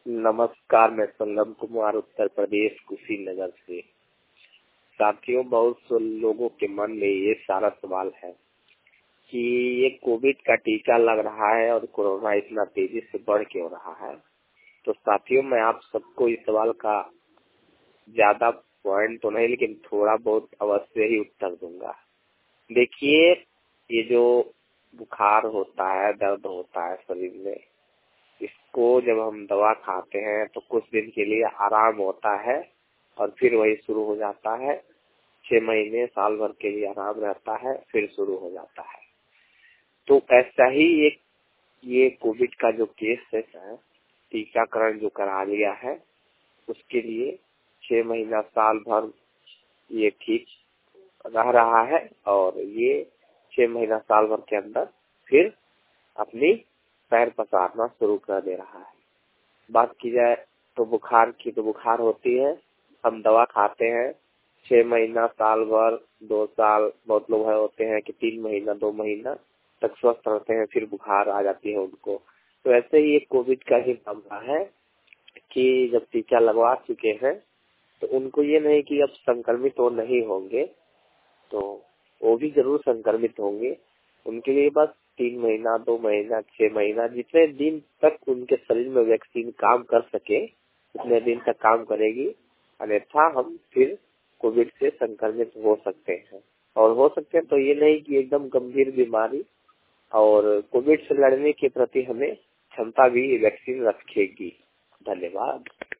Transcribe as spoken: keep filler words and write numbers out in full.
नमस्कार, मैं संगम कुमार उत्तर प्रदेश कुशीनगर से। साथियों, बहुत से लोगों के मन में ये सारा सवाल है कि ये कोविड का टीका लग रहा है और कोरोना इतना तेजी से बढ़ क्यों रहा है। तो साथियों, मैं आप सबको इस सवाल का ज्यादा पॉइंट तो नहीं, लेकिन थोड़ा बहुत अवश्य ही उत्तर दूंगा। देखिए, ये जो बुखार होता है, दर्द होता है शरीर में, इसको जब हम दवा खाते हैं तो कुछ दिन के लिए आराम होता है और फिर वही शुरू हो जाता है। छह महीने साल भर के लिए आराम रहता है, फिर शुरू हो जाता है। तो ऐसा ही एक ये कोविड का जो केस है, टीकाकरण जो करा लिया है, उसके लिए छह महीना साल भर ये ठीक रह रहा है और ये छह महीना साल भर के अंदर फिर अपनी पैर पसारना शुरू कर दे रहा है। बात की जाए तो बुखार की, तो बुखार होती है, हम दवा खाते हैं, छह महीना साल भर दो साल, बहुत लोग होते हैं कि तीन महीना दो महीना तक स्वस्थ रहते हैं, फिर बुखार आ जाती है उनको। तो ऐसे ही एक कोविड का ही मामला है कि जब टीका लगवा चुके हैं तो उनको ये नहीं कि अब संक्रमित तो नहीं होंगे, तो वो भी जरूर संक्रमित होंगे। उनके लिए बस तीन महीना दो महीना छह महीना जितने दिन तक उनके शरीर में वैक्सीन काम कर सके उतने दिन तक काम करेगी, अन्यथा हम फिर कोविड से संक्रमित हो सकते हैं। और हो सकते हैं तो ये नहीं कि एकदम गंभीर बीमारी, और कोविड से लड़ने के प्रति हमें क्षमता भी वैक्सीन रखेगी। धन्यवाद।